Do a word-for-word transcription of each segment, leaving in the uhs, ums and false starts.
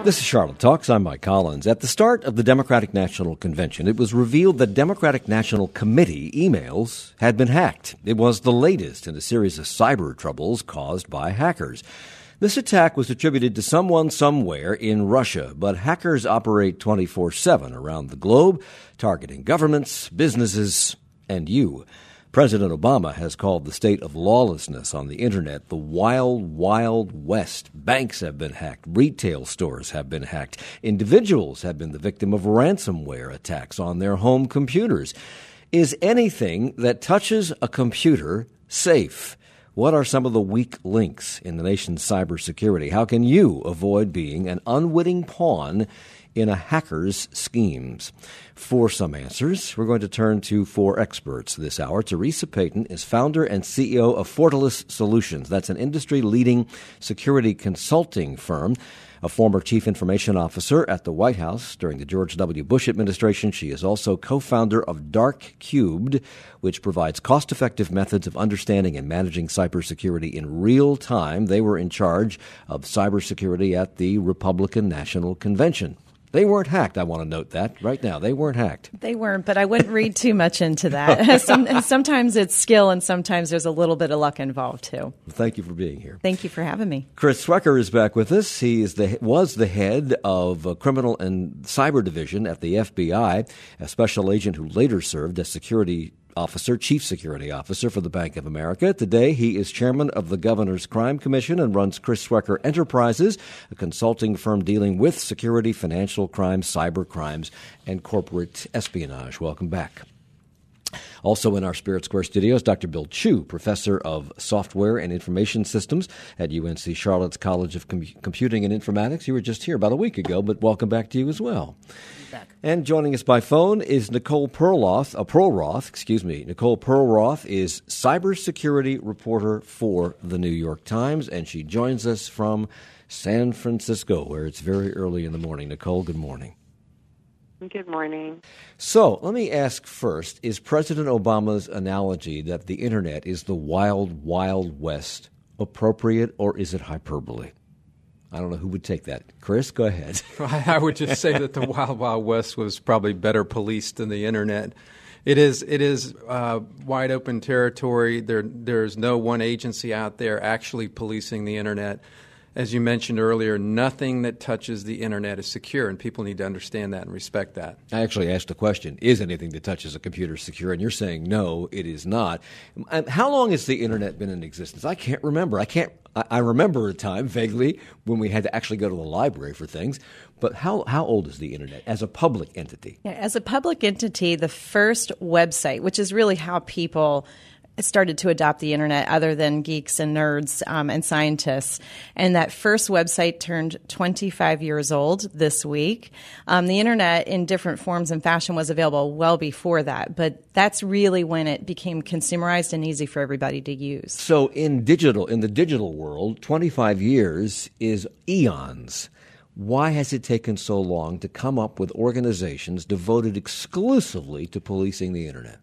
This is Charlotte Talks. I'm Mike Collins. At the start of the Democratic National Convention, it was revealed that Democratic National Committee emails had been hacked. It was the latest in a series of cyber troubles caused by hackers. This attack was attributed to someone somewhere in Russia, but hackers operate twenty-four seven around the globe, targeting governments, businesses, and you. President Obama has called the state of lawlessness on the Internet the wild, wild west. Banks have been hacked. Retail stores have been hacked. Individuals have been the victim of ransomware attacks on their home computers. Is anything that touches a computer safe? What are some of the weak links in the nation's cybersecurity? How can you avoid being an unwitting pawn in a hacker's schemes? For some answers, we're going to turn to four experts this hour. Teresa Payton is founder and C E O of Fortalice Solutions. That's an industry-leading security consulting firm. A former chief information officer at the White House during the George W. Bush administration, she is also co-founder of Dark Cubed, which provides cost-effective methods of understanding and managing cybersecurity in real time. They were in charge of cybersecurity at the Republican National Convention. They weren't hacked. I want to note that right now. They weren't hacked. They weren't, but I wouldn't read too much into that. Some, sometimes it's skill, and sometimes there's a little bit of luck involved, too. Thank you for being here. Thank you for having me. Chris Swecker is back with us. He is the was the head of a criminal and cyber division at the F B I, a special agent who later served as security officer, chief security officer for the Bank of America. Today, he is chairman of the Governor's Crime Commission and runs Chris Swecker Enterprises, a consulting firm dealing with security, financial crimes, cyber crimes, and corporate espionage. Welcome back. Also in our Spirit Square studios, Doctor Bill Chu, professor of software and information systems at U N C Charlotte's College of Com- Computing and Informatics. You were just here about a week ago, but welcome back to you as well. Back. And joining us by phone is Nicole Perlroth, uh, Perlroth, excuse me. Nicole Perlroth is cybersecurity reporter for the New York Times, and she joins us from San Francisco, where it's very early in the morning. Nicole, good morning. Good morning. So let me ask first, is President Obama's analogy that the Internet is the wild, wild west appropriate, or is it hyperbole? I don't know who would take that. Chris, go ahead. I would just say that the Wild Wild West was probably better policed than the Internet. It is it is uh, wide open territory. There There's no one agency out there actually policing the Internet. As you mentioned earlier, nothing that touches the Internet is secure, and people need to understand that and respect that. I actually asked the question, is anything that touches a computer secure? And you're saying, no, it is not. How long has the Internet been in existence? I can't remember. I can't. I remember a time vaguely when we had to actually go to the library for things. But how, how old is the Internet as a public entity? Yeah, as a public entity, the first website, which is really how people started to adopt the Internet other than geeks and nerds um, and scientists. And that first website turned twenty-five years old this week. Um, the Internet in different forms and fashion was available well before that, but that's really when it became consumerized and easy for everybody to use. So in digital, in the digital world, twenty-five years is eons. Why has it taken so long to come up with organizations devoted exclusively to policing the Internet?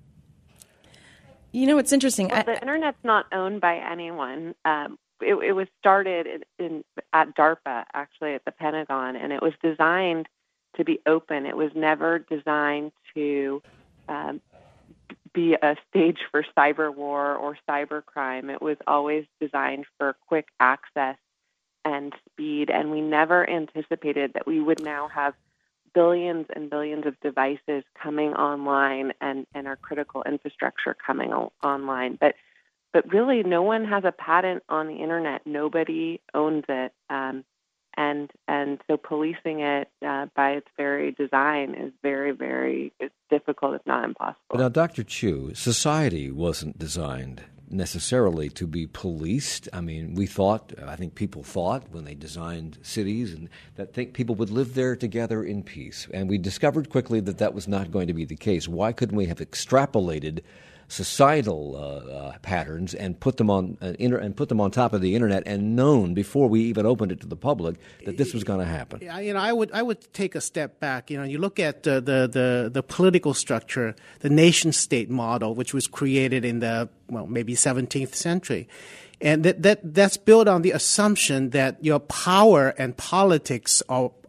You know, it's interesting. Well, the Internet's not owned by anyone. Um, it, it was started in, in, at DARPA, actually, at the Pentagon, and it was designed to be open. It was never designed to um, be a stage for cyber war or cyber crime. It was always designed for quick access and speed, and we never anticipated that we would now have billions and billions of devices coming online and, and our critical infrastructure coming o- online. But but really, no one has a patent on the Internet. Nobody owns it. Um, and and so policing it uh, by its very design is very, very it's difficult, if not impossible. Now, Doctor Chu, society wasn't designed necessarily to be policed. I mean, we thought, I think people thought when they designed cities and that think people would live there together in peace. And we discovered quickly that that was not going to be the case. Why couldn't we have extrapolated societal uh, uh, patterns and put them on uh, inter- and put them on top of the Internet and known before we even opened it to the public that this was going to happen? Yeah, you know, I would I would take a step back. You know, you look at uh, the the the political structure, the nation-state model, which was created in the well maybe seventeenth century. And that, that that's built on the assumption that your power and politics are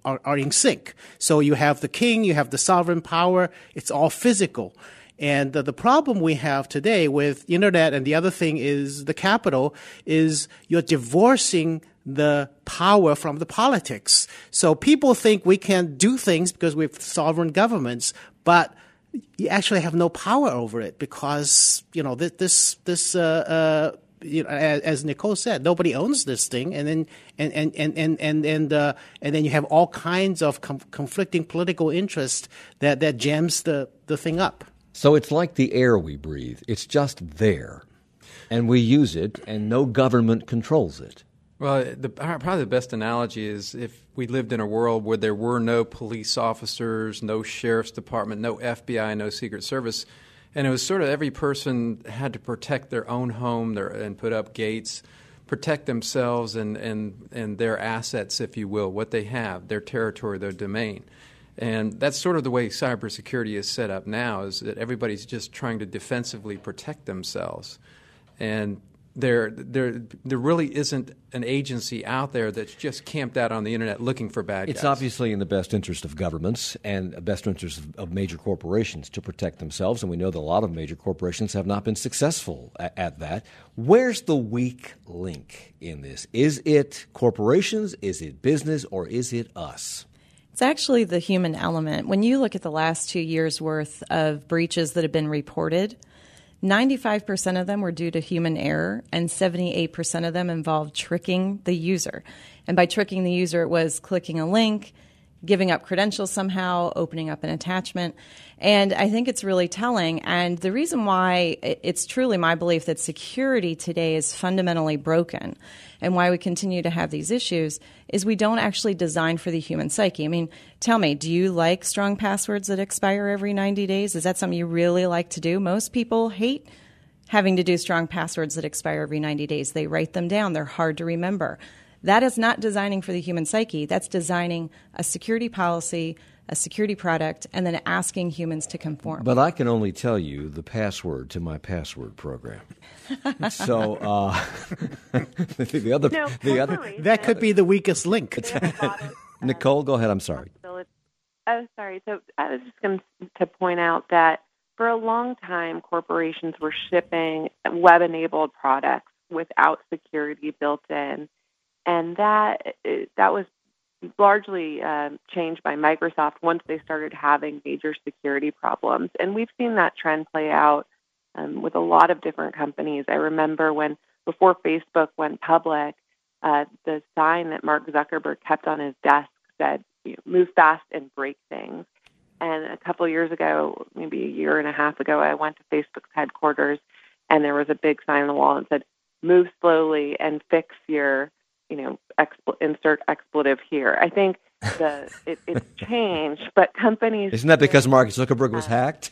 are, are in sync. So you have the king, you have the sovereign power. It's all physical. And the, the problem we have today with internet, and the other thing is the capital, is you're divorcing the power from the politics. So people think we can do things because we have sovereign governments, but you actually have no power over it because, you know, this, this, this uh, uh, you know, as, as Nicole said, nobody owns this thing, and then and and and and and and, uh, and then you have all kinds of com- conflicting political interests that, that jams the, the thing up. So it's like the air we breathe. It's just there, and we use it, and no government controls it. Well, the, probably the best analogy is if we lived in a world where there were no police officers, no sheriff's department, no F B I, no Secret Service, and it was sort of every person had to protect their own home their, and put up gates, protect themselves and, and, and their assets, if you will, what they have, their territory, their domain. And that's sort of the way cybersecurity is set up now, is that everybody's just trying to defensively protect themselves. And there, there, there really isn't an agency out there that's just camped out on the internet looking for bad guys. It's obviously in the best interest of governments and the best interest of, of major corporations to protect themselves, and we know that a lot of major corporations have not been successful at, at that. Where's the weak link in this? Is it corporations, is it business, or is it us? It's actually the human element. When you look at the last two years' worth of breaches that have been reported, ninety-five percent of them were due to human error, and seventy-eight percent of them involved tricking the user. And by tricking the user, it was clicking a link, giving up credentials somehow, opening up an attachment. And I think it's really telling. And the reason why it's truly my belief that security today is fundamentally broken and why we continue to have these issues is we don't actually design for the human psyche. I mean, tell me, do you like strong passwords that expire every ninety days? Is that something you really like to do? Most people hate having to do strong passwords that expire every ninety days. They write them down. They're hard to remember. That is not designing for the human psyche. That's designing a security policy, a security product, and then asking humans to conform. But I can only tell you the password to my password program. so uh, the other, no, the other, that could be the weakest link. Nicole, go ahead. I'm sorry. Oh, sorry. So I was just going to point out that for a long time, corporations were shipping web-enabled products without security built in. And that that was largely uh, changed by Microsoft once they started having major security problems. And we've seen that trend play out um, with a lot of different companies. I remember when, before Facebook went public, uh, the sign that Mark Zuckerberg kept on his desk said, you know, move fast and break things. And a couple of years ago, maybe a year and a half ago, I went to Facebook's headquarters, and there was a big sign on the wall that said, move slowly and fix your you know, expl- insert expletive here. I think the it, it's changed, but companies... Isn't that because Mark Zuckerberg was hacked?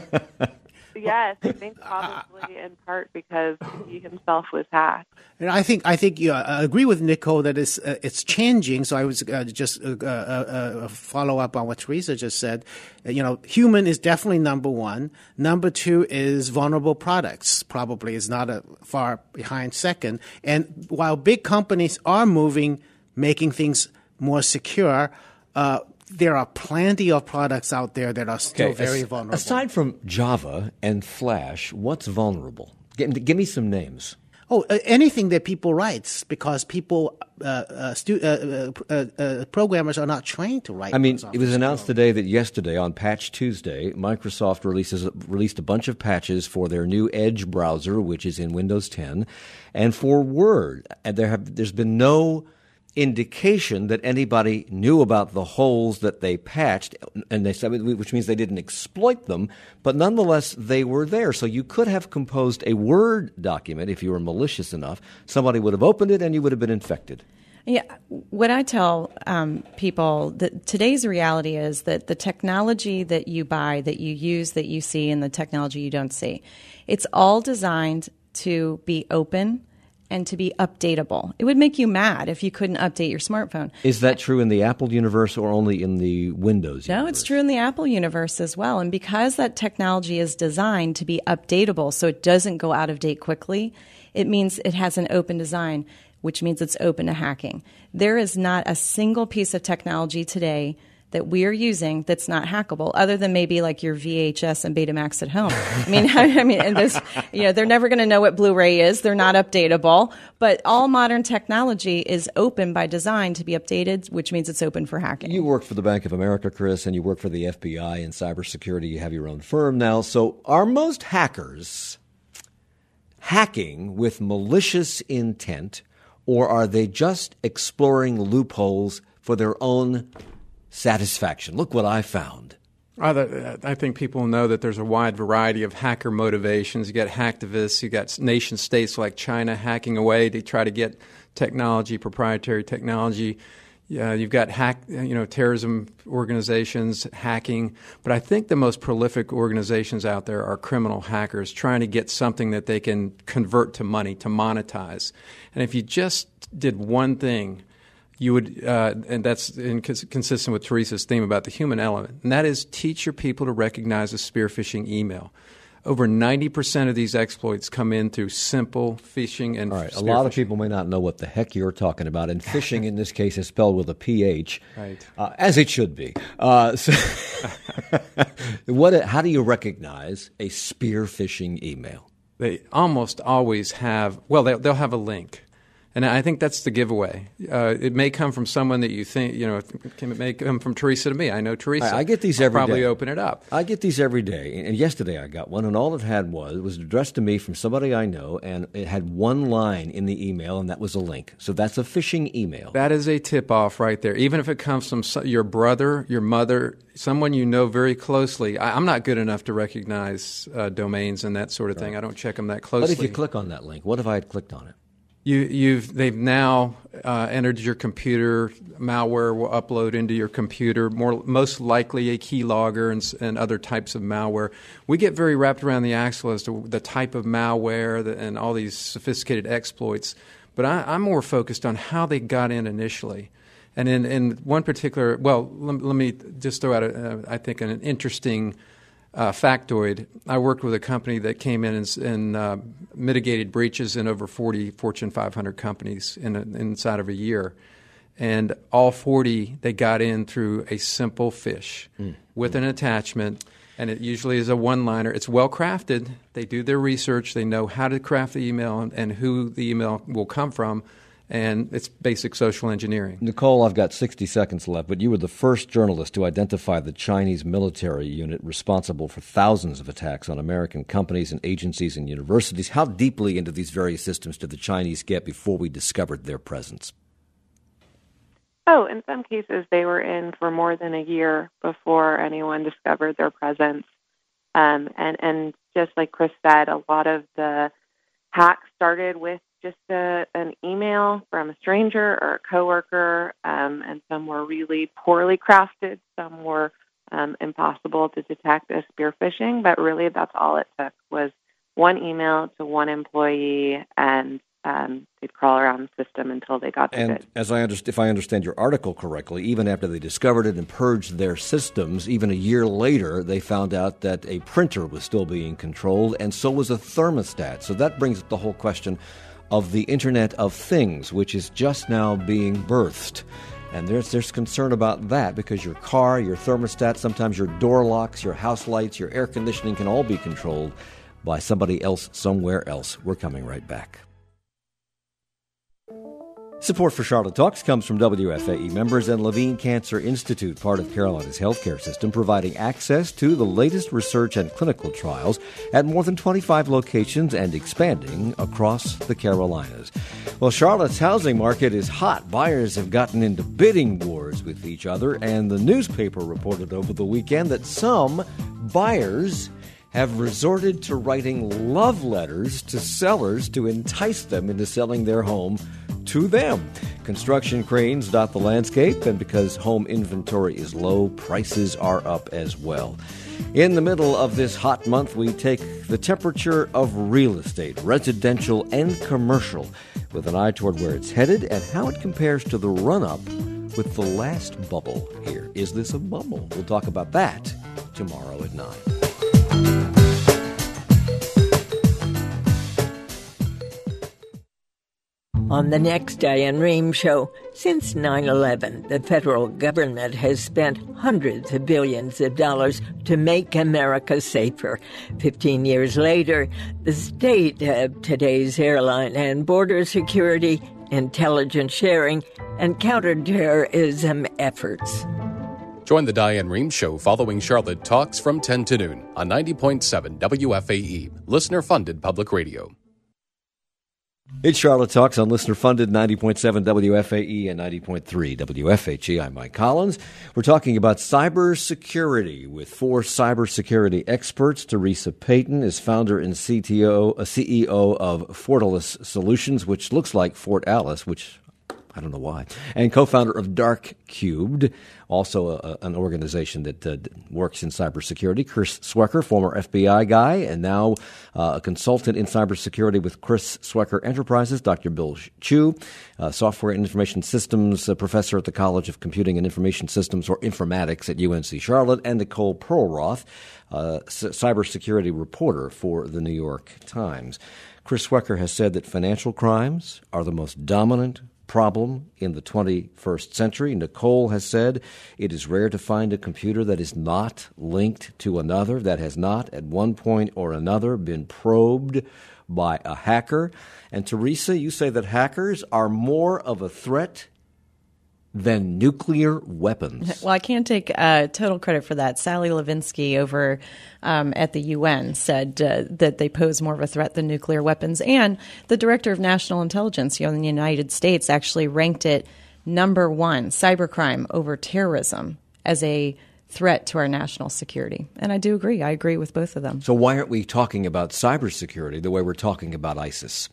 Yes, I think probably in part because he himself was hacked. And I think I think yeah, I agree with Nicole that it's uh, it's changing. So I was uh, just uh, uh, uh, follow up on what Teresa just said. Uh, you know, human is definitely number one. Number two is vulnerable products. Probably is not a far behind second. And while big companies are moving, making things more secure, uh, there are plenty of products out there that are still okay, very as, vulnerable. Aside from Java and Flash, what's vulnerable? Give, give me some names. Oh, uh, anything that people write, because people, uh, uh, stu- uh, uh, uh, programmers are not trained to write. I mean, it was announced today that yesterday on Patch Tuesday, Microsoft releases released a bunch of patches for their new Edge browser, which is in Windows ten, and for Word. And there have there's been no indication that anybody knew about the holes that they patched, and they said, which means they didn't exploit them, but nonetheless they were there. So you could have composed a Word document if you were malicious enough. Somebody would have opened it, and you would have been infected. Yeah, what I tell um, people that today's reality is that the technology that you buy, that you use, that you see, and the technology you don't see, it's all designed to be open and to be updatable. It would make you mad if you couldn't update your smartphone. Is that true in the Apple universe or only in the Windows universe? No, it's true in the Apple universe as well. And because that technology is designed to be updatable so it doesn't go out of date quickly, it means it has an open design. which means it's open to hacking. There is not a single piece of technology today that we are using that's not hackable, other than maybe like your V H S and Betamax at home. I mean, I mean, and this, you know, they're never going to know what Blu-ray is. They're not updatable. But all modern technology is open by design to be updated, which means it's open for hacking. You work for the Bank of America, Chris, and you work for the F B I in cybersecurity. You have your own firm now. So are most hackers hacking with malicious intent, or are they just exploring loopholes for their own satisfaction? Look what I found. I think people know that there's a wide variety of hacker motivations. You got hacktivists, you got nation states like China hacking away to try to get technology, proprietary technology. Yeah, you've got hack, you know, terrorism organizations hacking. But I think the most prolific organizations out there are criminal hackers trying to get something that they can convert to money, to monetize. And if you just did one thing, you would, uh, and that's in, consistent with Teresa's theme about the human element, and that is teach your people to recognize a spear phishing email. Over ninety percent of these exploits come in through simple phishing and All right, a spear lot phishing. of people may not know what the heck you're talking about, and phishing in this case is spelled with a P H, right. uh, as it should be. Uh, so what? How do you recognize a spear phishing email? They almost always have, well, they'll, they'll have a link. And I think that's the giveaway. Uh, it may come from someone that you think, you know, it may come from Teresa to me. I know Teresa. I, I get these I'll every probably day. open it up. I get these every day. And yesterday I got one, and all it had was, it was addressed to me from somebody I know, and it had one line in the email, and that was a link. So that's a phishing email. That is a tip-off right there. Even if it comes from so- your brother, your mother, someone you know very closely. I, I'm not good enough to recognize uh, domains and that sort of thing. I don't check them that closely. But if you click on that link, what if I had clicked on it? You, you've they've now uh, entered your computer. Malware will upload into your computer. More most likely a keylogger and, and other types of malware. We get very wrapped around the axle as to the type of malware that, and all these sophisticated exploits. But I, I'm more focused on how they got in initially. And in, in one particular, well, let, let me just throw out, a, uh, I think, an interesting Uh, factoid. I worked with a company that came in and, and uh, mitigated breaches in over forty Fortune five hundred companies in a, inside of a year. And all forty, they got in through a simple phish mm. with an attachment. And it usually is a one-liner. It's well-crafted. They do their research. They know how to craft the email and, and who the email will come from. And it's basic social engineering. Nicole, I've got sixty seconds left, but you were the first journalist to identify the Chinese military unit responsible for thousands of attacks on American companies and agencies and universities. How deeply into these various systems did the Chinese get before we discovered their presence? Oh, in some cases, they were in for more than a year before anyone discovered their presence. Um, and, and just like Chris said, a lot of the hacks started with just a, an email from a stranger or a coworker, um, and some were really poorly crafted. Some were um, impossible to detect as spear phishing, but really that's all it took was one email to one employee, and um, they'd crawl around the system until they got to and it. As I understand, if I understand your article correctly, even after they discovered it and purged their systems, even a year later, they found out that a printer was still being controlled, and so was a thermostat. So that brings up the whole question of the Internet of Things, which is just now being birthed. And there's there's concern about that because your car, your thermostat, sometimes your door locks, your house lights, your air conditioning can all be controlled by somebody else somewhere else. We're coming right back. Support for Charlotte Talks comes from W F A E members and Levine Cancer Institute, part of Carolina's healthcare system, providing access to the latest research and clinical trials at more than twenty-five locations and expanding across the Carolinas. Well, Charlotte's housing market is hot. Buyers have gotten into bidding wars with each other, and the newspaper reported over the weekend that some buyers have resorted to writing love letters to sellers to entice them into selling their home to them. Construction cranes dot the landscape, and because home inventory is low, prices are up as well. In the middle of this hot month, we take the temperature of real estate, residential and commercial, with an eye toward where it's headed and how it compares to the run-up with the last bubble here. Is this a bubble? We'll talk about that tomorrow at nine. On the next Diane Rehm Show, since nine eleven, the federal government has spent hundreds of billions of dollars to make America safer. Fifteen years later, the state of today's airline and border security, intelligence sharing, and counterterrorism efforts. Join the Diane Rehm Show following Charlotte Talks from ten to noon on ninety point seven W F A E, listener-funded public radio. It's Charlotte Talks on listener-funded ninety point seven W F A E and ninety point three W F H E. I'm Mike Collins. We're talking about cybersecurity with four cybersecurity experts. Teresa Payton is founder and C T O, a C E O of Fortalice Solutions, which looks like Fort Alice, which I don't know why, and co-founder of Dark Cubed, also a, an organization that uh, works in cybersecurity. Chris Swecker, former F B I guy, and now uh, a consultant in cybersecurity with Chris Swecker Enterprises. Doctor Bill Chu, uh, software and information systems uh, professor at the College of Computing and Information Systems, or Informatics, at U N C Charlotte, and Nicole Perlroth, uh, c- cybersecurity reporter for the New York Times. Chris Swecker has said that financial crimes are the most dominant problem in the twenty-first century. Nicole has said it is rare to find a computer that is not linked to another, that has not at one point or another been probed by a hacker. And Teresa, you say that hackers are more of a threat than nuclear weapons. Well, I can't take uh, total credit for that. Sally Levinsky over um, at the U N said uh, that they pose more of a threat than nuclear weapons. And the director of national intelligence, you know, in the United States actually ranked it number one, cybercrime over terrorism, as a threat to our national security. And I do agree. I agree with both of them. So why aren't we talking about cybersecurity the way we're talking about ISIS?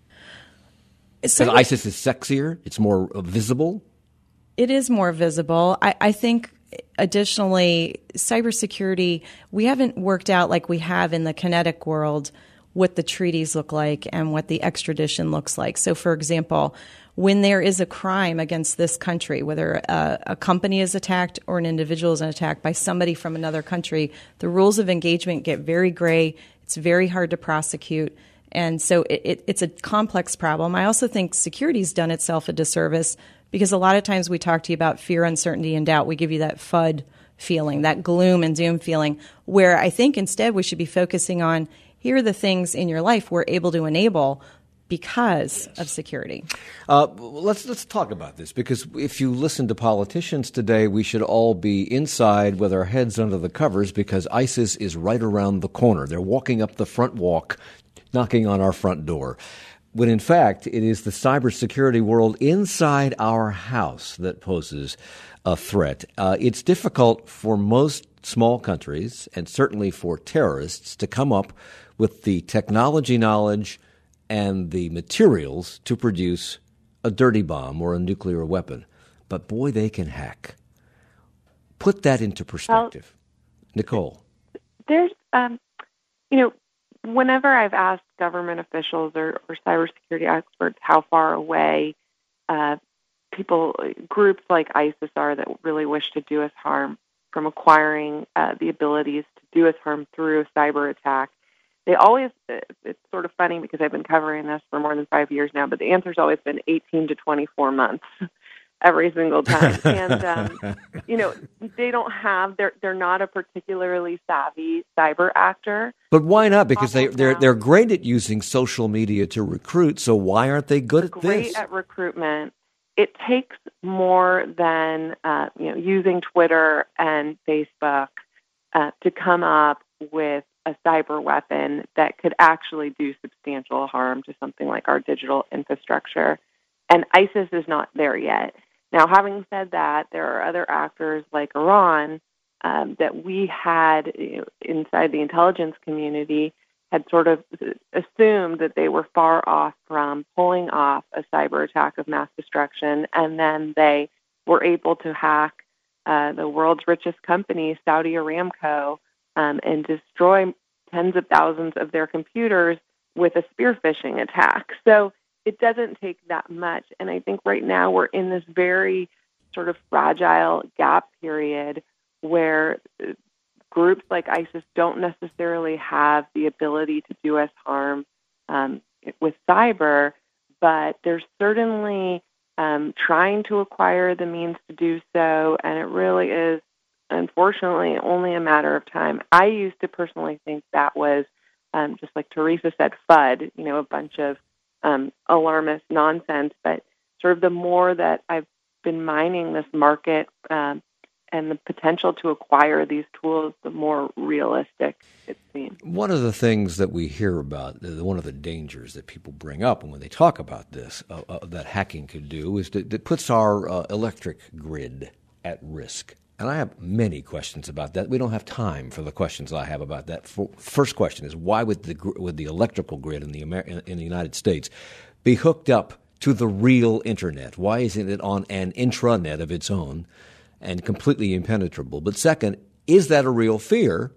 Because Cyber- ISIS is sexier, it's more uh, visible. It is more visible. I, I think, additionally, cybersecurity, we haven't worked out like we have in the kinetic world what the treaties look like and what the extradition looks like. So, for example, when there is a crime against this country, whether a, a company is attacked or an individual is attacked by somebody from another country, the rules of engagement get very gray. It's very hard to prosecute. And so it, it, it's a complex problem. I also think security's done itself a disservice, because a lot of times we talk to you about fear, uncertainty, and doubt. We give you that FUD feeling, that gloom and doom feeling, where I think instead we should be focusing on, here are the things in your life we're able to enable because yes. of security. Uh, let's let's talk about this, because if you listen to politicians today, we should all be inside with our heads under the covers, because ISIS is right around the corner. They're walking up the front walk, knocking on our front door. When in fact, it is the cybersecurity world inside our house that poses a threat. Uh, it's difficult for most small countries, and certainly for terrorists, to come up with the technology knowledge and the materials to produce a dirty bomb or a nuclear weapon. But boy, they can hack. Put that into perspective. Well, Nicole. There's, um, you know, whenever I've asked government officials or, or cybersecurity experts how far away uh, people, groups like ISIS are that really wish to do us harm from acquiring uh, the abilities to do us harm through a cyber attack, they always, it's sort of funny because I've been covering this for more than five years now, but the answer's always been eighteen to twenty-four months. Every single time. And, um, you know, they don't have, they're, they're not a particularly savvy cyber actor. But why not? Because they, they're, they're great at using social media to recruit, so why aren't they good at great this? Great at recruitment. It takes more than, uh, you know, using Twitter and Facebook uh, to come up with a cyber weapon that could actually do substantial harm to something like our digital infrastructure. And ISIS is not there yet. Now, having said that, there are other actors like Iran um, that we had, you know, inside the intelligence community, had sort of assumed that they were far off from pulling off a cyber attack of mass destruction, and then they were able to hack uh, the world's richest company, Saudi Aramco, um, and destroy tens of thousands of their computers with a spear phishing attack. So it doesn't take that much. And I think right now we're in this very sort of fragile gap period where groups like ISIS don't necessarily have the ability to do us harm um, with cyber, but they're certainly um, trying to acquire the means to do so, and it really is, unfortunately, only a matter of time. I used to personally think that was, um, just like Teresa said, FUD, you know, a bunch of um, alarmist nonsense, but sort of the more that I've been mining this market um, and the potential to acquire these tools, the more realistic it seems. One of the things that we hear about, one of the dangers that people bring up when they talk about this, uh, uh, that hacking could do, is that it puts our uh, electric grid at risk. And I have many questions about that. We don't have time for the questions I have about that. First question is, why would the would the electrical grid in the Amer- in the United States be hooked up to the real internet? Why isn't it on an intranet of its own and completely impenetrable? But second, is that a real fear?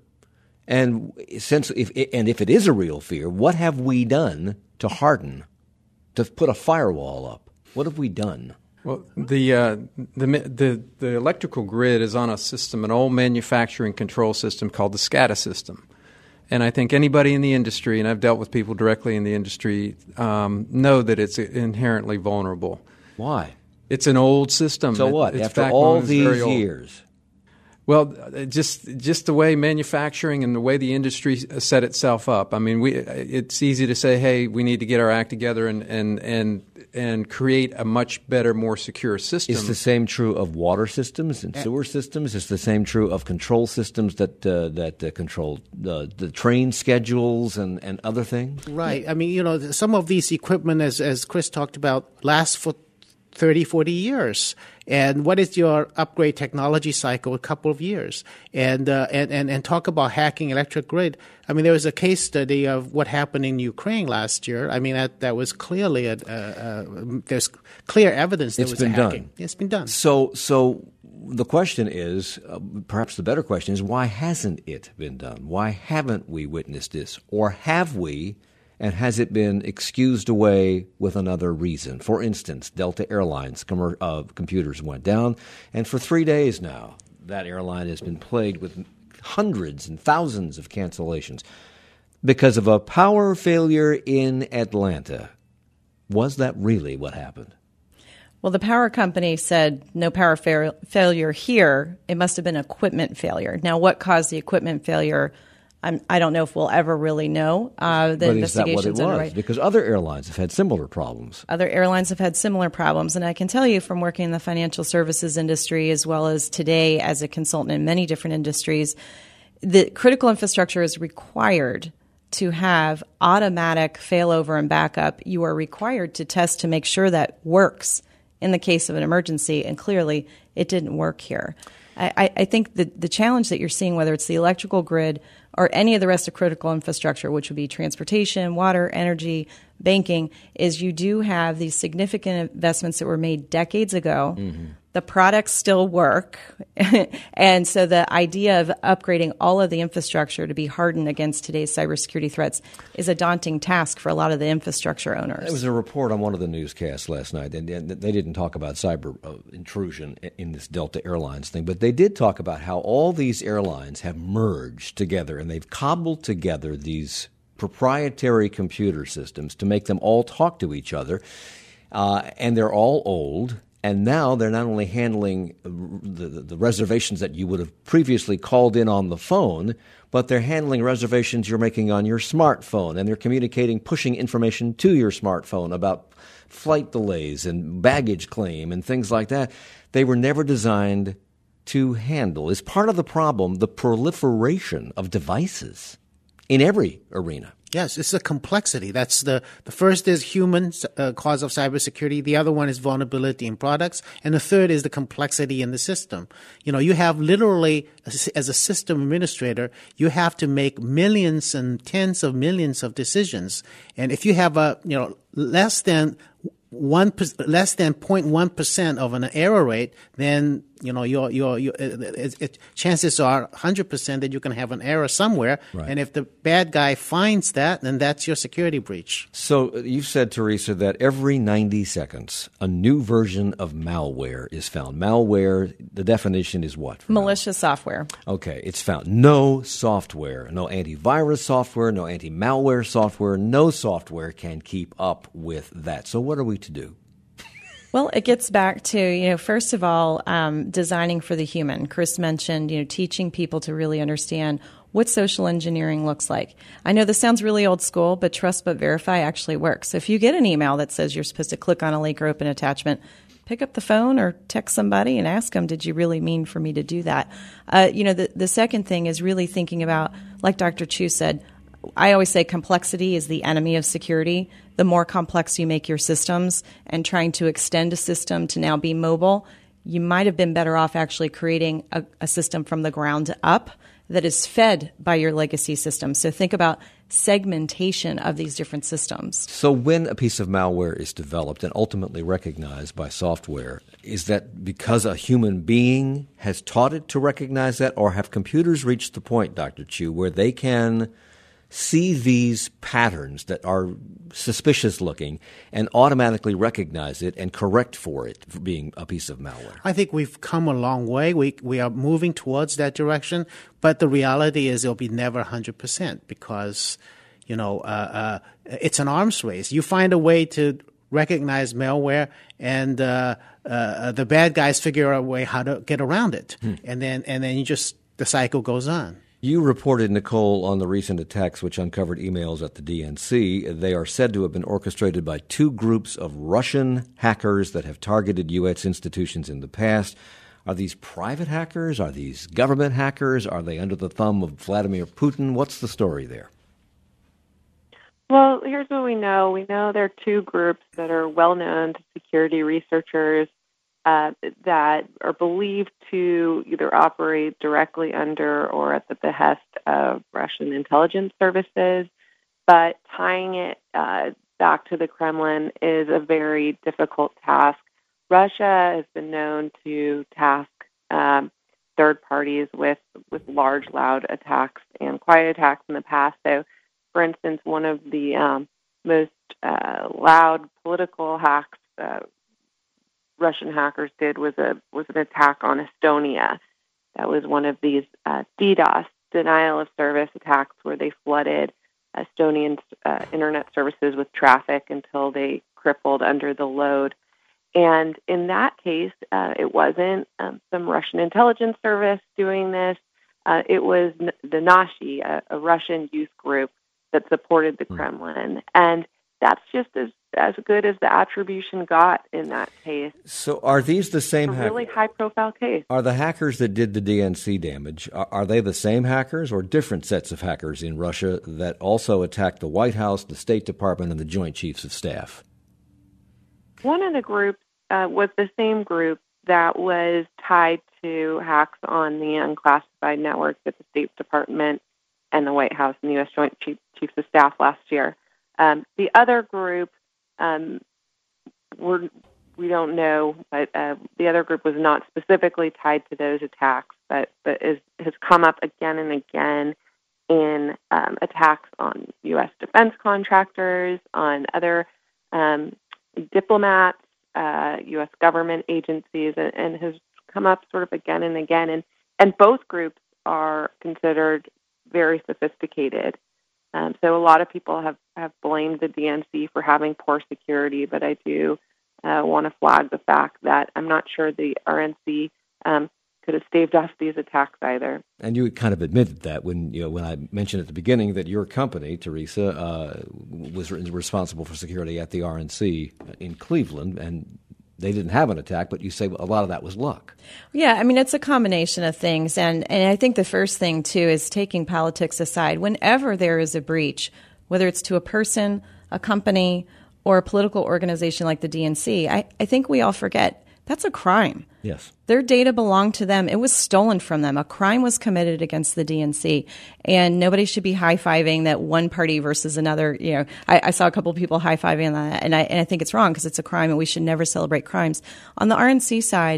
And since if and if it is a real fear, what have we done to harden, to put a firewall up? What have we done? Well, the, uh, the the the electrical grid is on a system, an old manufacturing control system called the SCADA system. And I think anybody in the industry, and I've dealt with people directly in the industry, um, know that it's inherently vulnerable. Why? It's an old system. So what? Its After all these old. years? Well, just just the way manufacturing and the way the industry set itself up. I mean, we it's easy to say, hey, we need to get our act together and and and, and create a much better, more secure system. Is the same true of water systems and sewer systems? Is the same true of control systems that uh, that uh, control uh, the train schedules and, and other things? Right. I mean, you know, some of these equipment, as as Chris talked about, last for thirty, forty years. And what is your upgrade technology cycle? A couple of years. And, uh, and, and, and talk about hacking electric grid. I mean, there was a case study of what happened in Ukraine last year. I mean, that, that was clearly, a, a, a, there's clear evidence there it's was been a hacking. Done. It's been done. So, so the question is, uh, perhaps the better question is, why hasn't it been done? Why haven't we witnessed this? Or have we? And has it been excused away with another reason? For instance, Delta Airlines com- uh, computers went down, and for three days now, that airline has been plagued with hundreds and thousands of cancellations because of a power failure in Atlanta. Was that really what happened? Well, the power company said no power fa- failure here. It must have been equipment failure. Now, what caused the equipment failure? I'm, I don't know if we'll ever really know. Uh, the but is that what it was? Underway. Because other airlines have had similar problems. Other airlines have had similar problems. And I can tell you from working in the financial services industry as well as today as a consultant in many different industries, that critical infrastructure is required to have automatic failover and backup. You are required to test to make sure that works in the case of an emergency. And clearly, it didn't work here. I, I think the, the challenge that you're seeing, whether it's the electrical grid or any of the rest of critical infrastructure, which would be transportation, water, energy, banking, is you do have these significant investments that were made decades ago. Mm-hmm. The products still work. And so the idea of upgrading all of the infrastructure to be hardened against today's cybersecurity threats is a daunting task for a lot of the infrastructure owners. There was a report on one of the newscasts last night, and they didn't talk about cyber uh, intrusion in this Delta Airlines thing, but they did talk about how all these airlines have merged together and they've cobbled together these proprietary computer systems to make them all talk to each other, uh, and they're all old. And now they're not only handling the, the, the reservations that you would have previously called in on the phone, but they're handling reservations you're making on your smartphone, and they're communicating, pushing information to your smartphone about flight delays and baggage claim and things like that. They were never designed to handle. Is part of the problem the proliferation of devices in every arena? Yes, it's the complexity. That's the, the first is human uh, cause of cybersecurity. The other one is vulnerability in products. And the third is the complexity in the system. You know, you have literally, as a system administrator, you have to make millions and tens of millions of decisions. And if you have a, you know, less than one, less than zero point one percent of an error rate, then You know, your your, your it, it, chances are one hundred percent that you're going to have an error somewhere. Right. And if the bad guy finds that, then that's your security breach. So you've said, Teresa, that every ninety seconds, a new version of malware is found. Malware, the definition is what? Malicious software. Okay, it's found. No software, no antivirus software, no anti-malware software, no software can keep up with that. So what are we to do? Well, it gets back to, you know, first of all, um, designing for the human. Chris mentioned, you know, teaching people to really understand what social engineering looks like. I know this sounds really old school, but trust but verify actually works. So if you get an email that says you're supposed to click on a link or open attachment, pick up the phone or text somebody and ask them, did you really mean for me to do that? Uh, you know, the, the second thing is really thinking about, like Doctor Chu said, I always say complexity is the enemy of security. The more complex you make your systems and trying to extend a system to now be mobile, you might have been better off actually creating a, a system from the ground up that is fed by your legacy system. So think about segmentation of these different systems. So when a piece of malware is developed and ultimately recognized by software, is that because a human being has taught it to recognize that, or have computers reached the point, Doctor Chu, where they can see these patterns that are suspicious looking and automatically recognize it and correct for it for being a piece of malware? I think we've come a long way. We we are moving towards that direction, but the reality is it'll be never one hundred percent because, you know, uh, uh, it's an arms race. You find a way to recognize malware, and uh, uh, the bad guys figure out a way how to get around it, hmm. and then and then you just the cycle goes on. You reported, Nicole, on the recent attacks which uncovered emails at the D N C. They are said to have been orchestrated by two groups of Russian hackers that have targeted U S institutions in the past. Are these private hackers? Are these government hackers? Are they under the thumb of Vladimir Putin? What's the story there? Well, here's what we know. We know there are two groups that are well-known to security researchers Uh, that are believed to either operate directly under or at the behest of Russian intelligence services. But tying it uh, back to the Kremlin is a very difficult task. Russia has been known to task um, third parties with, with large, loud attacks and quiet attacks in the past. So, for instance, one of the um, most uh, loud political hacks uh, Russian hackers did was a was an attack on Estonia. That was one of these uh, DDoS, denial of service attacks, where they flooded Estonian uh, internet services with traffic until they crippled under the load. And in that case, uh, it wasn't um, some Russian intelligence service doing this. Uh, it was the Nashi, a, a Russian youth group that supported the Kremlin. And that's just as, as good as the attribution got in that case. So are these the same a hackers? really high-profile case. Are the hackers that did the D N C damage, are, are they the same hackers or different sets of hackers in Russia that also attacked the White House, the State Department, and the Joint Chiefs of Staff? One of the groups uh, was the same group that was tied to hacks on the unclassified networks at the State Department and the White House and the U S Joint Chief, Chiefs of Staff last year. Um, the other group, um, we're, we don't know, but uh, the other group was not specifically tied to those attacks, but, but is, has come up again and again in um, attacks on U S defense contractors, on other um, diplomats, uh, U S government agencies, and, and has come up sort of again and again. And, and both groups are considered very sophisticated. Um, so a lot of people have, have blamed the D N C for having poor security, but I do uh, want to flag the fact that I'm not sure the R N C um, could have staved off these attacks either. And you kind of admitted that when you know when I mentioned at the beginning that your company, Teresa, uh, was re- responsible for security at the R N C in Cleveland, and they didn't have an attack, but you say a lot of that was luck. Yeah, I mean, it's a combination of things. And, and I think the first thing, too, is taking politics aside. Whenever there is a breach, whether it's to a person, a company, or a political organization like the D N C, I, I think we all forget that's a crime. Yes. Their data belonged to them. It was stolen from them. A crime was committed against the D N C. And nobody should be high-fiving that one party versus another. You know, I, I saw a couple of people high-fiving that, and I, and I think it's wrong because it's a crime, and we should never celebrate crimes. On the R N C side,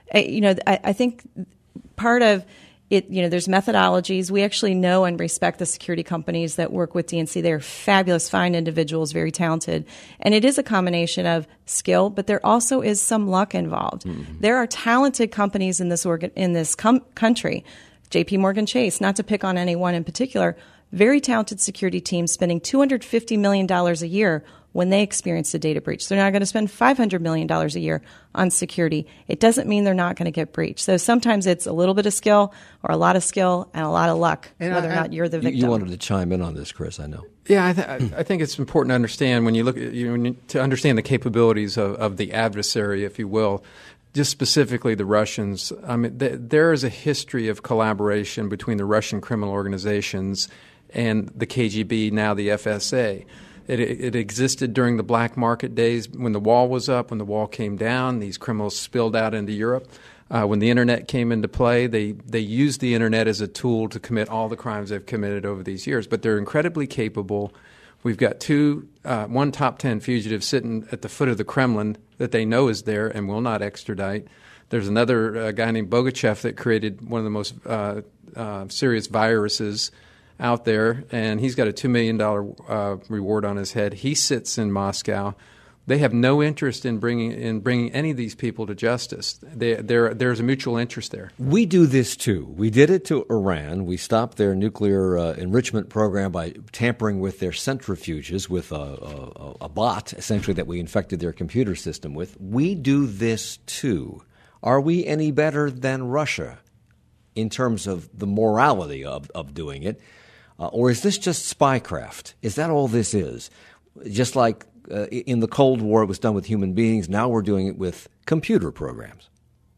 you know, I, I think part of it, you know, there's methodologies. We actually know and respect the security companies that work with D N C. They're fabulous, fine individuals, very talented. And it is a combination of skill, but there also is some luck involved. Mm-hmm. There are talented companies in this organ, in this com- country. J P Morgan Chase, not to pick on anyone in particular, very talented security teams spending two hundred fifty million dollars a year when they experience a data breach. They're not going to spend five hundred million dollars a year on security. It doesn't mean they're not going to get breached. So sometimes it's a little bit of skill or a lot of skill and a lot of luck, and whether I, or not you're the victim. You wanted to chime in on this, Chris, I know. Yeah, I, th- I think it's important to understand when you look at, you know, to understand the capabilities of, of the adversary, if you will. Just specifically the Russians, I mean, th- there is a history of collaboration between the Russian criminal organizations and the K G B, now the F S A. It, it existed during the black market days when the wall was up, when the wall came down. These criminals spilled out into Europe. Uh, when the Internet came into play, they, they used the Internet as a tool to commit all the crimes they've committed over these years. But they're incredibly capable. We've got two, uh, one top ten fugitive sitting at the foot of the Kremlin that they know is there and will not extradite. There's another uh, guy named Bogachev that created one of the most uh, uh, serious viruses out there, and he's got a two million dollars uh, reward on his head. He sits in Moscow. They have no interest in bringing in bringing any of these people to justice. They, there's a mutual interest there. We do this too. We did it to Iran. We stopped their nuclear uh, enrichment program by tampering with their centrifuges with a, a, a bot, essentially, that we infected their computer system with. We do this too. Are we any better than Russia in terms of the morality of, of doing it? Uh, or is this just spycraft? Is that all this is? Just like uh, in the Cold War, it was done with human beings. Now we're doing it with computer programs.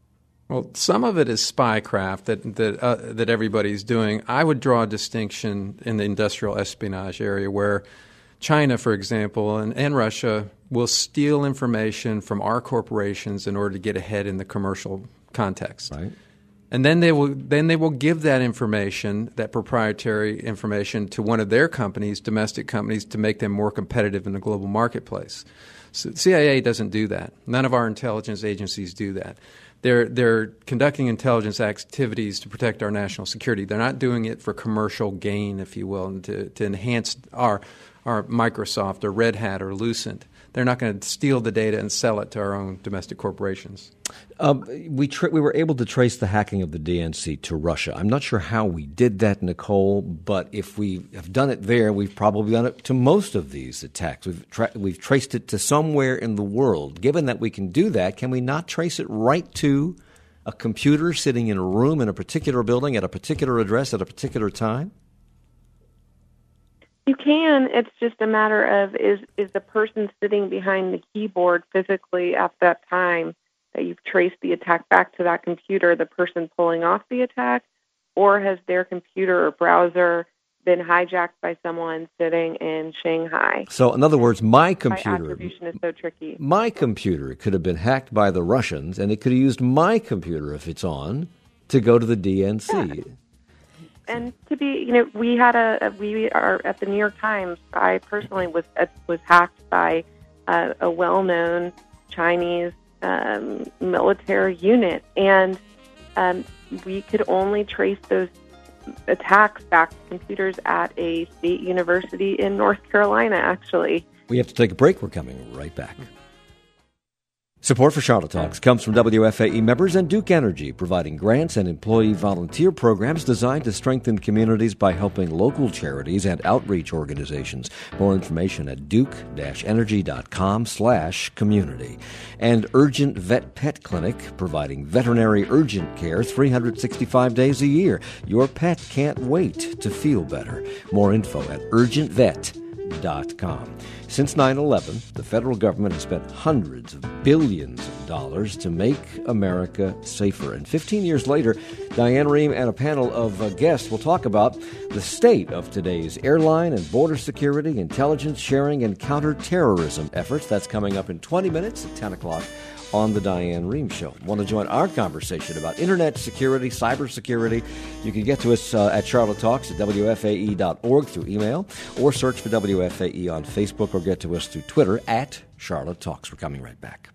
Well, some of it is spycraft that that, uh, that everybody's doing. I would draw a distinction in the industrial espionage area where China, for example, and, and Russia will steal information from our corporations in order to get ahead in the commercial context. Right. And then they will then they will give that information, that proprietary information, to one of their companies, domestic companies, to make them more competitive in the global marketplace. So C I A doesn't do that. None of our intelligence agencies do that. They're they're conducting intelligence activities to protect our national security. They're not doing it for commercial gain, if you will, and to, to enhance our our Microsoft or Red Hat or Lucent. They're not going to steal the data and sell it to our own domestic corporations. Um, we tra- we were able to trace the hacking of the D N C to Russia. I'm not sure how we did that, Nicole, but if we have done it there, we've probably done it to most of these attacks. We've tra- we've traced it to somewhere in the world. Given that we can do that, can we not trace it right to a computer sitting in a room in a particular building at a particular address at a particular time? You can. It's just a matter of is is the person sitting behind the keyboard physically at that time that you've traced the attack back to that computer, the person pulling off the attack, or has their computer or browser been hijacked by someone sitting in Shanghai? So, in other words, my computer, my attribution is so tricky. My computer could have been hacked by the Russians, and it could have used my computer, if it's on, to go to the D N C. Yeah. And to be, you know, we had a, we are at the New York Times. I personally was was hacked by a, a well-known Chinese um, military unit, and um, we could only trace those attacks back to computers at a state university in North Carolina, actually. We have to take a break. We're coming right back. Support for Charlotte Talks comes from W F A E members and Duke Energy, providing grants and employee volunteer programs designed to strengthen communities by helping local charities and outreach organizations. More information at duke-energy.com slash community. And Urgent Vet Pet Clinic, providing veterinary urgent care three hundred sixty-five days a year. Your pet can't wait to feel better. More info at urgent vet dot com. Since nine eleven, the federal government has spent hundreds of billions of dollars to make America safer. And fifteen years later, Diane Rehm and a panel of uh, guests will talk about the state of today's airline and border security, intelligence sharing, and counterterrorism efforts. That's coming up in twenty minutes at ten o'clock on the Diane Rehm Show. Want to join our conversation about internet security, cybersecurity? You can get to us uh, at Charlotte Talks at W F A E dot org through email, or search for W F A E on Facebook, or get to us through Twitter at Charlotte Talks. We're coming right back.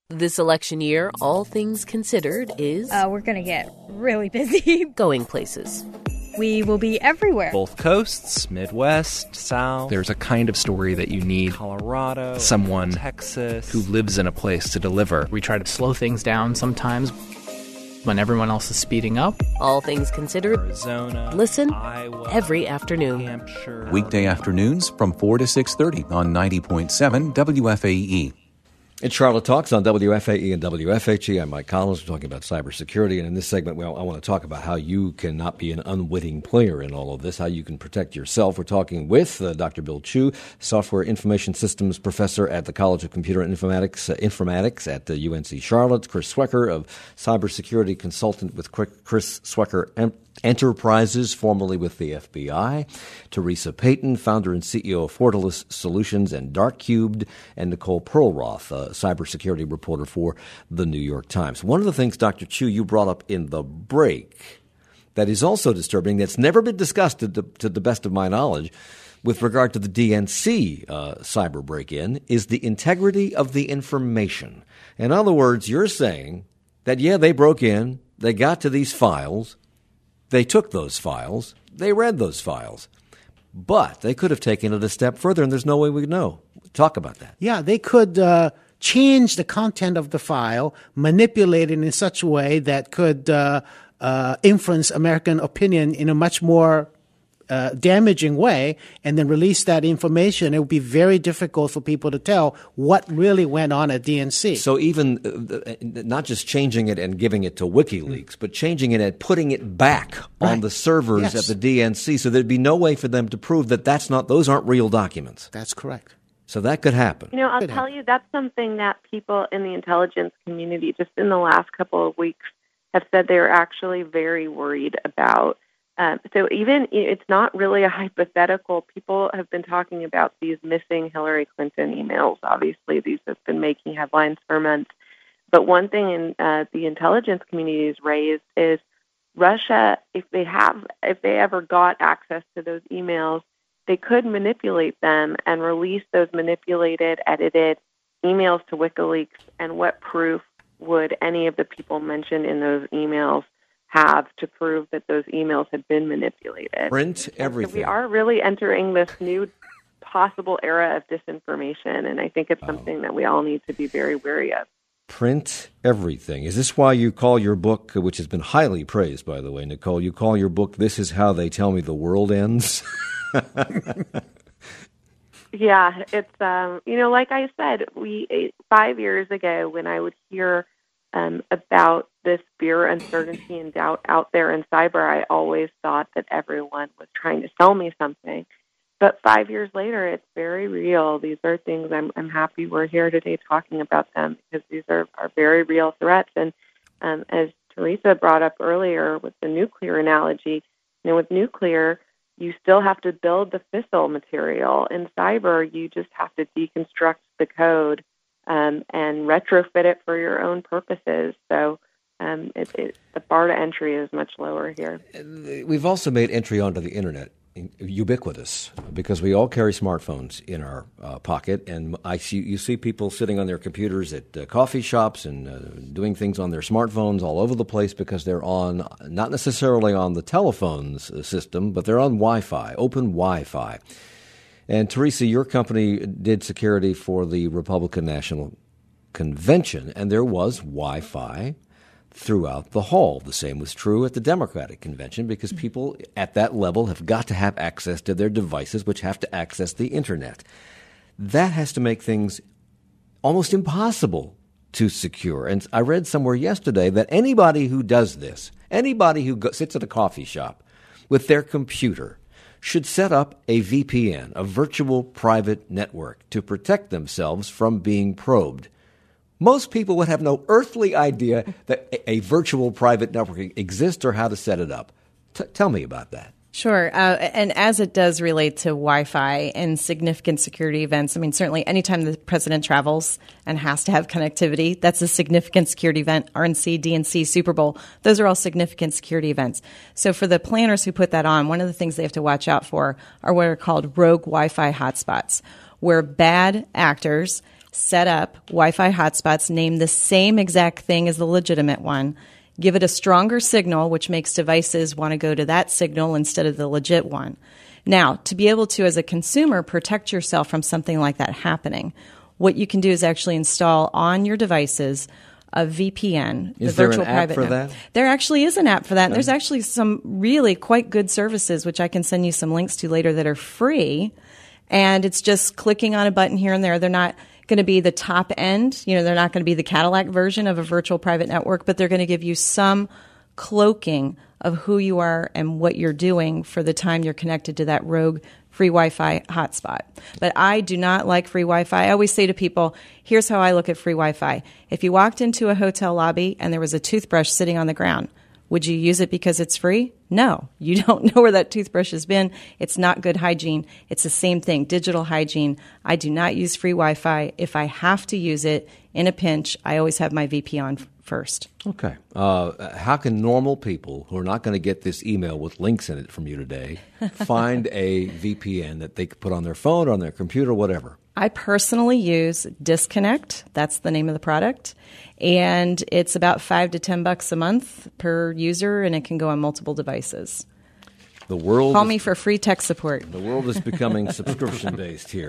This election year, all things considered is... Uh, we're going to get really busy. Going places. We will be everywhere. Both coasts, Midwest, South. There's a kind of story that you need. Colorado. Someone Texas. who lives in a place to deliver. We try to slow things down sometimes when everyone else is speeding up. All things considered. Arizona. Listen Iowa, every afternoon. Hampshire. Weekday afternoons from four to six thirty on ninety point seven W F A E. It's Charlotte Talks on W F A E and W F H E. I'm Mike Collins. We're talking about cybersecurity. And in this segment, well, I want to talk about how you cannot be an unwitting player in all of this, how you can protect yourself. We're talking with uh, Doctor Bill Chu, Software Information Systems Professor at the College of Computer and Informatics, uh, Informatics at the U N C Charlotte, Chris Swecker, of Cybersecurity Consultant with Chris Swecker em- Enterprises, formerly with the F B I, Teresa Payton, founder and C E O of Fortalice Solutions and Darkcubed, and Nicole Perlroth, a cybersecurity reporter for the New York Times. One of the things, Doctor Chu, you brought up in the break that is also disturbing, that's never been discussed to the, to the best of my knowledge, with regard to the D N C uh, cyber break-in, is the integrity of the information. In other words, you're saying that, yeah, they broke in, they got to these files, they took those files, they read those files, but they could have taken it a step further, and there's no way we know. Talk about that. Yeah, they could uh, change the content of the file, manipulate it in such a way that could uh, uh, influence American opinion in a much more uh, damaging way, and then release that information. It would be very difficult for people to tell what really went on at D N C. So even uh, not just changing it and giving it to WikiLeaks, mm. but changing it and putting it back right. on the servers yes. at the D N C, so there'd be no way for them to prove that that's not those aren't real documents. That's correct. So that could happen. You know, I'll could tell happen. you, that's something that people in the intelligence community just in the last couple of weeks have said they're actually very worried about. Um, so even it's not really a hypothetical. People have been talking about these missing Hillary Clinton emails. Obviously, these have been making headlines for months. But one thing in uh, the intelligence community has raised is Russia, if they have, if they ever got access to those emails, they could manipulate them and release those manipulated, edited emails to WikiLeaks. And what proof would any of the people mentioned in those emails have to prove that those emails had been manipulated? Print everything. So we are really entering this new possible era of disinformation, and I think it's something oh. that we all need to be very wary of. Print everything. Is this why you call your book, which has been highly praised, by the way, Nicole, you call your book, This Is How They Tell Me the World Ends? Yeah, it's, um, you know, like I said, we five years ago when I would hear um, about this fear, uncertainty, and doubt out there in cyber, I always thought that everyone was trying to sell me something. But five years later, it's very real. These are things I'm, I'm happy we're here today talking about them, because these are, are very real threats. And um, as Teresa brought up earlier with the nuclear analogy, you know, with nuclear, you still have to build the fissile material. In cyber, you just have to deconstruct the code um, and retrofit it for your own purposes. So um, it, it, the bar to entry is much lower here. We've also made entry onto the internet ubiquitous, because we all carry smartphones in our uh, pocket, and I see you see people sitting on their computers at uh, coffee shops and uh, doing things on their smartphones all over the place, because they're on, not necessarily on the telephones system, but they're on Wi-Fi, open Wi-Fi. And Teresa, your company did security for the Republican National Convention, and there was Wi-Fi throughout the hall. The same was true at the Democratic Convention, because people at that level have got to have access to their devices, which have to access the internet. That has to make things almost impossible to secure. And I read somewhere yesterday that anybody who does this, anybody who go, sits at a coffee shop with their computer, should set up a V P N, a virtual private network, to protect themselves from being probed. Most people would have no earthly idea that a, a virtual private network exists or how to set it up. T- tell me about that. Sure. Uh, and as it does relate to Wi-Fi and significant security events, I mean, certainly anytime the president travels and has to have connectivity, that's a significant security event. R N C, D N C, Super Bowl, those are all significant security events. So for the planners who put that on, one of the things they have to watch out for are what are called rogue Wi-Fi hotspots, where bad actors set up Wi-Fi hotspots, name the same exact thing as the legitimate one, give it a stronger signal, which makes devices want to go to that signal instead of the legit one. Now, to be able to, as a consumer, protect yourself from something like that happening, what you can do is actually install on your devices a V P N, the is there virtual an app private for network. that? There actually is an app for that, and there's actually some really quite good services, which I can send you some links to later, that are free. And it's just clicking on a button here and there. They're not going to be the top end. You know, they're not going to be the Cadillac version of a virtual private network, but they're going to give you some cloaking of who you are and what you're doing for the time you're connected to that rogue free Wi-Fi hotspot. But I do not like free Wi-Fi. I always say to people, here's how I look at free Wi-Fi. If you walked into a hotel lobby and there was a toothbrush sitting on the ground, would you use it because it's free? No. You don't know where that toothbrush has been. It's not good hygiene. It's the same thing, digital hygiene. I do not use free Wi-Fi. If I have to use it in a pinch, I always have my V P N on first. Okay. Uh, how can normal people who are not going to get this email with links in it from you today find a V P N that they could put on their phone or on their computer, whatever? I personally use Disconnect. That's the name of the product. And it's about five to ten bucks a month per user, and it can go on multiple devices. The world Call is, me for free tech support. The world is becoming subscription-based here.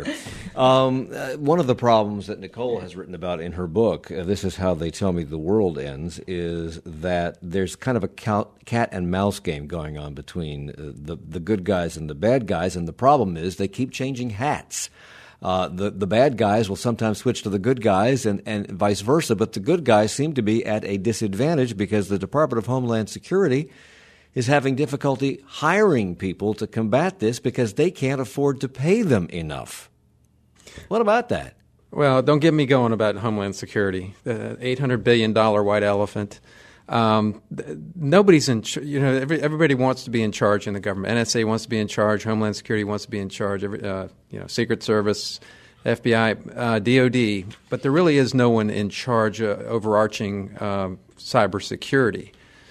Um, uh, one of the problems that Nicole has written about in her book, uh, This Is How They Tell Me the World Ends, is that there's kind of a cat and mouse game going on between uh, the, the good guys and the bad guys, and the problem is they keep changing hats. Uh, the, the bad guys will sometimes switch to the good guys and, and vice versa, but the good guys seem to be at a disadvantage because the Department of Homeland Security is having difficulty hiring people to combat this because they can't afford to pay them enough. What about that? Well, don't get me going about Homeland Security. The eight hundred billion dollars white elephant. Um, nobody's in, you know, every, everybody wants to be in charge in the government. N S A wants to be in charge. Homeland Security wants to be in charge. Every, uh, you know, Secret Service, F B I, uh, D O D. But there really is no one in charge, uh, overarching um, cybersecurity.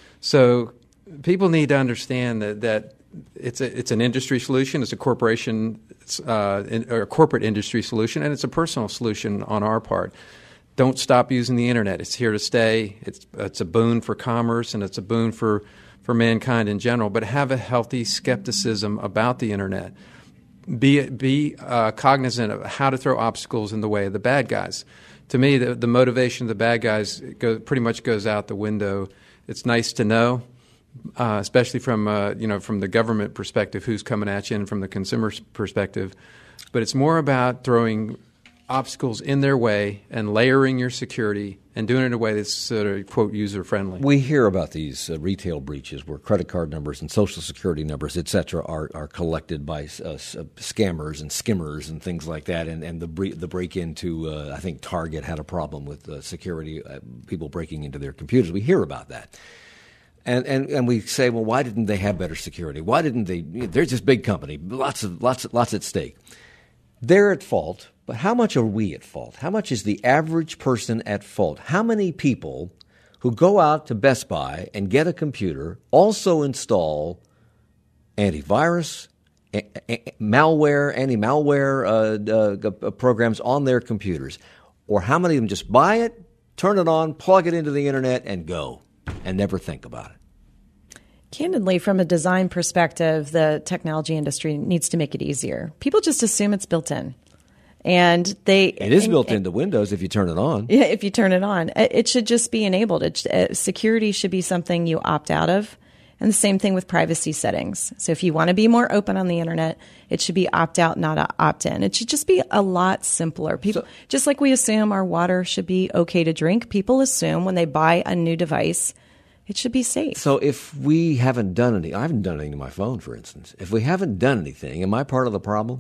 So people need to understand that, that it's a, it's an industry solution. It's a corporation, uh, in, or a corporate industry solution, and it's a personal solution on our part. Don't stop using the internet. It's here to stay. It's it's a boon for commerce, and it's a boon for, for mankind in general. But have a healthy skepticism about the internet. Be be uh, cognizant of how to throw obstacles in the way of the bad guys. To me, the, the motivation of the bad guys go, pretty much goes out the window. It's nice to know, uh, especially from uh, you know from the government perspective, who's coming at you, and from the consumer perspective. But it's more about throwing obstacles in their way and layering your security and doing it in a way that's sort of, quote, user-friendly. We hear about these uh, retail breaches where credit card numbers and social security numbers, et cetera, are, are collected by uh, scammers and skimmers and things like that. And, and the, bre- the break into, uh, I think Target had a problem with uh, security, uh, people breaking into their computers. We hear about that. And, and and we say, well, why didn't they have better security? Why didn't they? You know, they're just big company, lots of lots lots at stake. They're at fault, but how much are we at fault? How much is the average person at fault? How many people who go out to Best Buy and get a computer also install antivirus, a- a- malware, anti-malware uh, uh, programs on their computers? Or how many of them just buy it, turn it on, plug it into the internet, and go, and never think about it? Candidly, from a design perspective, the technology industry needs to make it easier. People just assume it's built in. And they It is and, built and, into Windows if you turn it on. Yeah, if you turn it on. It should just be enabled. It, uh, security should be something you opt out of. And the same thing with privacy settings. So if you want to be more open on the internet, it should be opt out, not opt in. It should just be a lot simpler. People, so, just like we assume our water should be okay to drink, people assume when they buy a new device, it should be safe. So if we haven't done any, I haven't done anything to my phone, for instance. If we haven't done anything, am I part of the problem?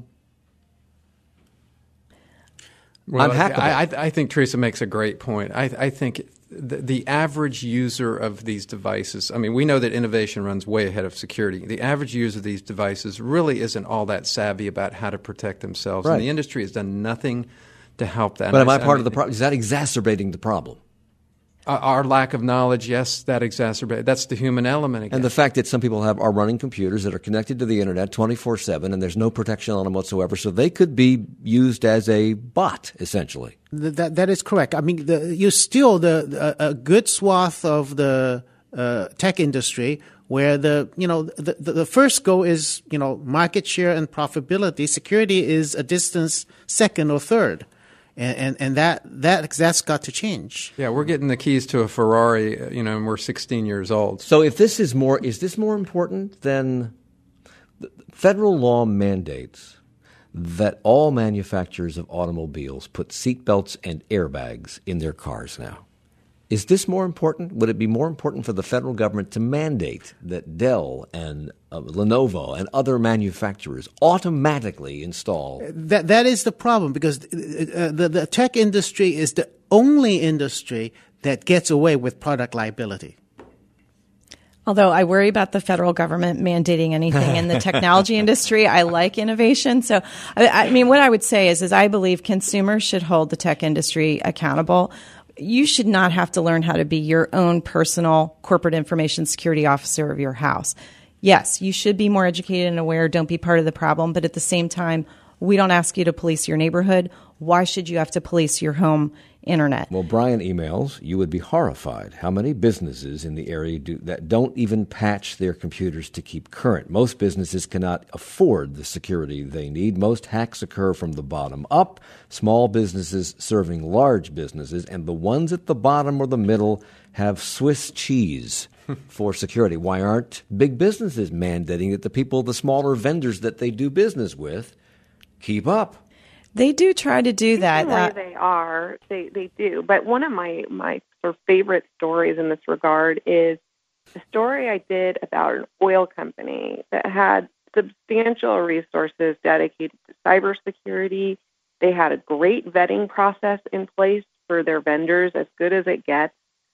Well, I'm hackable. I, I, I think Teresa makes a great point. I, I think the, the average user of these devices, I mean, we know that innovation runs way ahead of security. The average user of these devices really isn't all that savvy about how to protect themselves. Right. And the industry has done nothing to help that. But am I, I part I mean, of the problem? Is that exacerbating the problem? Uh, our lack of knowledge, yes, that exacerbates. That's the human element again. And the fact that some people have are running computers that are connected to the internet twenty-four seven, and there's no protection on them whatsoever, so they could be used as a bot, essentially. That that is correct. I mean, the, you still the a, a good swath of the uh, tech industry where the you know the, the the first goal is you know market share and profitability. Security is a distance second or third. And, and and that that that's got to change. Yeah, we're getting the keys to a Ferrari, you know, and we're sixteen years old. So if this is more, is this more important than federal law mandates that all manufacturers of automobiles put seatbelts and airbags in their cars now? Is this more important? Would it be more important for the federal government to mandate that Dell and uh, Lenovo and other manufacturers automatically install? That that is the problem, because uh, the the tech industry is the only industry that gets away with product liability. Although I worry about the federal government mandating anything in the technology industry, I like innovation. So, I, I mean, what I would say is, is I believe consumers should hold the tech industry accountable. You should not have to learn how to be your own personal corporate information security officer of your house. Yes, you should be more educated and aware. Don't be part of the problem. But at the same time, we don't ask you to police your neighborhood. Why should you have to police your home internet? Well, Brian emails, you would be horrified how many businesses in the area do that don't even patch their computers to keep current. Most businesses cannot afford the security they need. Most hacks occur from the bottom up, small businesses serving large businesses, and the ones at the bottom or the middle have Swiss cheese for security. Why aren't big businesses mandating that the people, the smaller vendors that they do business with, keep up? They do try to do that. Uh, they are. They they do. But one of my, my sort of favorite stories in this regard is a story I did about an oil company that had substantial resources dedicated to cybersecurity. They had a great vetting process in place for their vendors, as good as it gets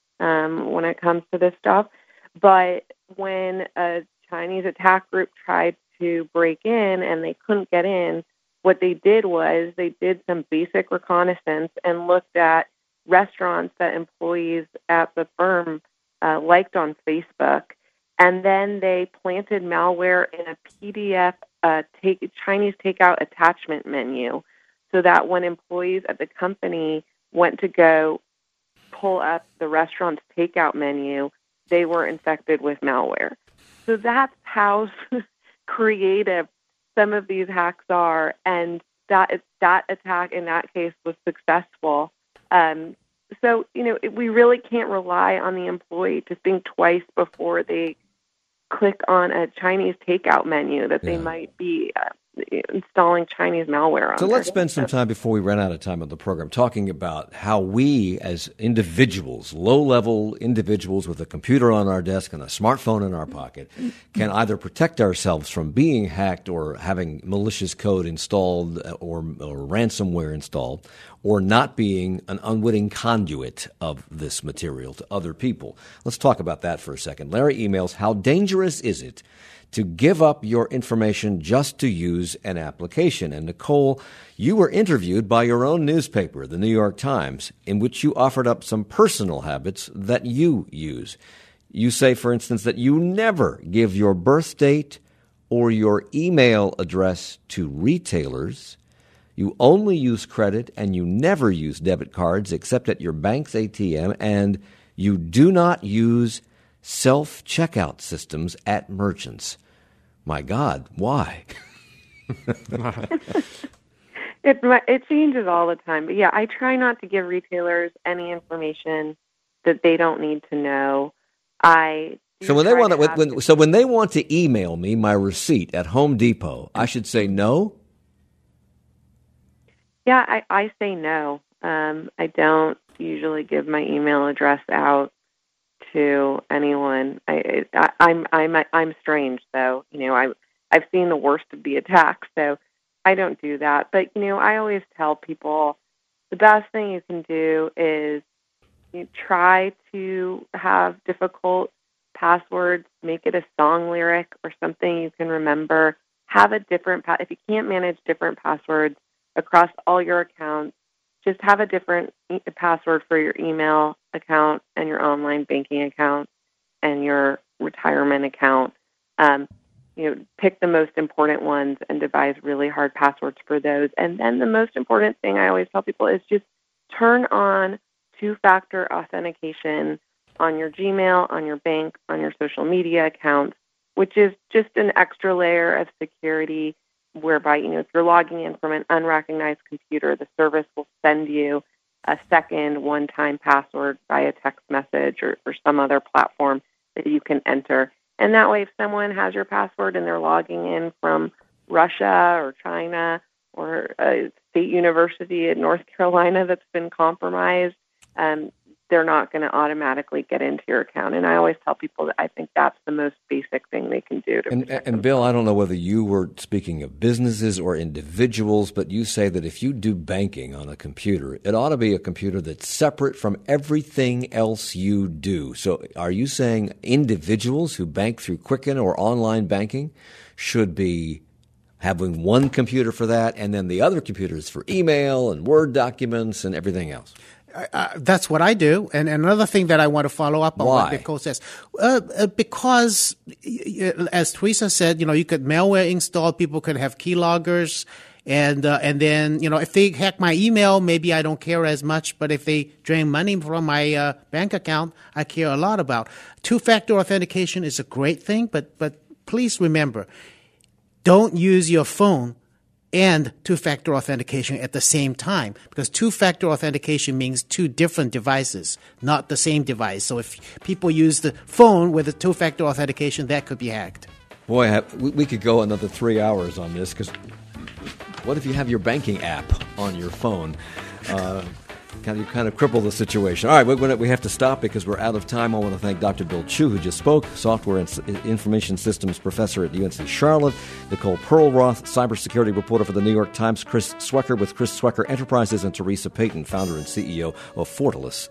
um, when it comes to this stuff. But when a Chinese attack group tried to break in and they couldn't get in, what they did was they did some basic reconnaissance and looked at restaurants that employees at the firm uh, liked on Facebook, and then they planted malware in a P D F uh, take, Chinese takeout attachment menu, so that when employees at the company went to go pull up the restaurant's takeout menu, they were infected with malware. So that's how creative some of these hacks are, and that is, that attack in that case was successful. Um, so, you know, we really can't rely on the employee to think twice before they click on a Chinese takeout menu that they yeah. might be uh, installing Chinese malware on. So let's spend some time before we run out of time on the program talking about how we as individuals, low-level individuals with a computer on our desk and a smartphone in our pocket, can either protect ourselves from being hacked or having malicious code installed or, or ransomware installed, or not being an unwitting conduit of this material to other people. Let's talk about that for a second. Larry emails, how dangerous is it to give up your information just to use an application? And Nicole, you were interviewed by your own newspaper, the New York Times, in which you offered up some personal habits that you use. You say, for instance, that you never give your birth date or your email address to retailers. You only use credit, and you never use debit cards except at your bank's A T M, and you do not use self-checkout systems at merchants. My God, why? it it changes all the time. But yeah, I try not to give retailers any information that they don't need to know. I so when they want to, when, when so when they want to email me my receipt at Home Depot, I should say no. Yeah, I, I say no. Um, I don't usually give my email address out to anyone. I, I, I'm I'm I'm strange, though. You know, I I've seen the worst of the attacks, so I don't do that. But you know, I always tell people the best thing you can do is you try to have difficult passwords, make it a song lyric or something you can remember. Have a different pa- if you can't manage different passwords across all your accounts, just have a different e- password for your email account and your online banking account and your retirement account. Um, you know, pick the most important ones and devise really hard passwords for those. And then the most important thing I always tell people is just turn on two-factor authentication on your Gmail, on your bank, on your social media accounts, which is just an extra layer of security whereby, you know, if you're logging in from an unrecognized computer, the service will send you a second one-time password via text message or, or some other platform that you can enter. And that way, if someone has your password and they're logging in from Russia or China or a state university in North Carolina that's been compromised, um, they're not going to automatically get into your account. And I always tell people that I think that's the most basic thing they can do to and, protect and Bill, I don't know whether you were speaking of businesses or individuals, but you say that if you do banking on a computer, it ought to be a computer that's separate from everything else you do. So are you saying individuals who bank through Quicken or online banking should be having one computer for that and then the other computers for email and Word documents and everything else? Uh, that's what I do. And another thing that I want to follow up on Why? what Nicole says, uh, uh, because as Teresa said, you know, you could malware install, people could have keyloggers, and uh, and then, you know, if they hack my email, maybe I don't care as much, but if they drain money from my uh, bank account, I care a lot about. Two-factor authentication is a great thing, but but please remember, don't use your phone and two-factor authentication at the same time, because two-factor authentication means two different devices, not the same device. So if people use the phone with a two-factor authentication, that could be hacked. Boy, have, we, we could go another three hours on this, because what if you have your banking app on your phone? Uh, kind of, you kind of cripple the situation. All right, we're gonna, we have to stop because we're out of time. I want to thank Doctor Bill Chu, who just spoke, Software and Information Systems Professor at U N C Charlotte, Nicole Perlroth, Cybersecurity Reporter for the New York Times, Chris Swecker with Chris Swecker Enterprises, and Teresa Payton, Founder and C E O of Fortalice